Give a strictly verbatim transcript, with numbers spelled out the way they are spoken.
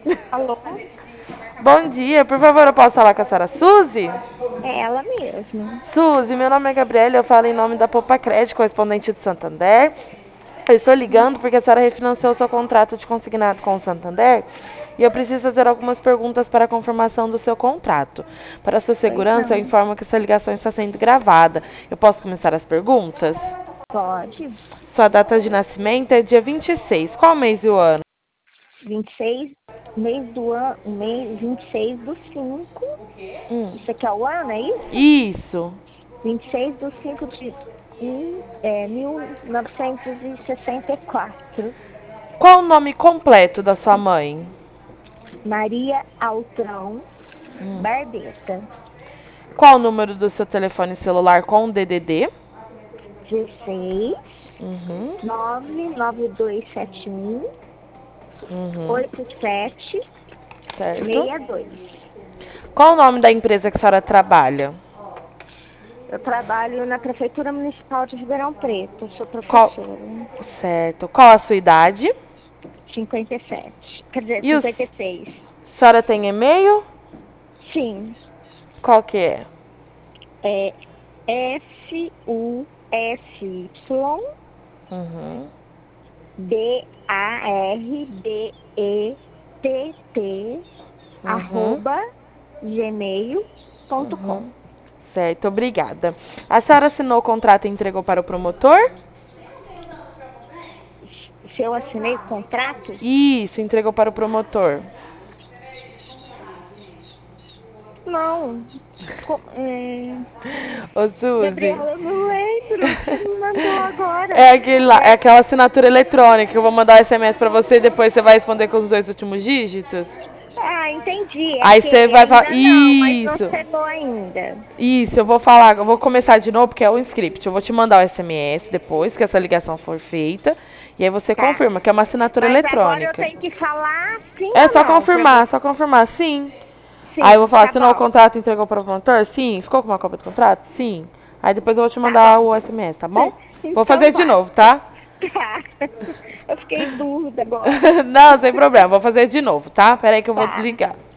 Alô? Bom dia, por favor, eu posso falar com a senhora Suzy? É ela mesma. Suzy, meu nome é Gabriela, eu falo em nome da Poupa Crédito, correspondente do Santander. Eu estou ligando porque a senhora refinanciou seu contrato de consignado com o Santander e eu preciso fazer algumas perguntas para a confirmação do seu contrato. Para a sua Pois segurança, eu não. informo que essa ligação está sendo gravada. Eu posso começar as perguntas? Pode. Sua data de nascimento é dia vinte e seis. Qual mês e o ano? vinte e seis, mês do ano, mês vinte e seis do cinco. Hum. Isso aqui é o ano, é isso? Isso. vinte e seis do cinco de em, é, mil novecentos e sessenta e quatro. Qual o nome completo da sua mãe? Maria Altrão Hum. Barbeta. Qual o número do seu telefone celular com D D D? dezesseis, Uhum. nove nove dois sete um, Uhum. oito sete Certo. seis dois. Qual o nome da empresa que a senhora trabalha? Eu trabalho na Prefeitura Municipal de Ribeirão Preto, sou Qual... professora. Certo. Qual a sua idade? cinquenta e sete. Quer dizer, E os... cinquenta e seis. A senhora tem e-mail? Sim. Qual que é? É F U S Y Uhum. B A R B E T T Uhum. arroba gmail ponto com. Uhum. Certo, obrigada. A senhora assinou o contrato e entregou para o promotor? Se eu assinei o contrato? Isso, entregou para o promotor. Não. Co- é, Ô, Suzy. Gabriela, eu não lembro o que você me mandou agora. É, aquele lá, é É, aquela assinatura eletrônica que eu vou mandar o S M S para você e depois você vai responder com os dois últimos dígitos. ah, entendi. É Aí que você vai falar. ainda não, mas não Isso! chegou ainda. Isso, eu vou falar, eu vou começar de novo, porque é o script. Eu vou te mandar o S M S depois que essa ligação for feita. E aí você Tá. confirma, que é uma assinatura Mas agora eu eletrônica. tenho que falar sim É ou só não pra confirmar, você? só confirmar, sim. Aí eu vou Sim, falar, tá assinou o bom. contrato e entregou para o promotor? Sim. Ficou com uma cópia do contrato? Sim. Aí depois eu vou te Tá mandar bom. o S M S, tá bom? Vou Então fazer de vai. novo, tá? Tá. Eu fiquei em dúvida agora. Não, sem problema, vou fazer de novo, tá? Pera aí que eu vou Tá. desligar.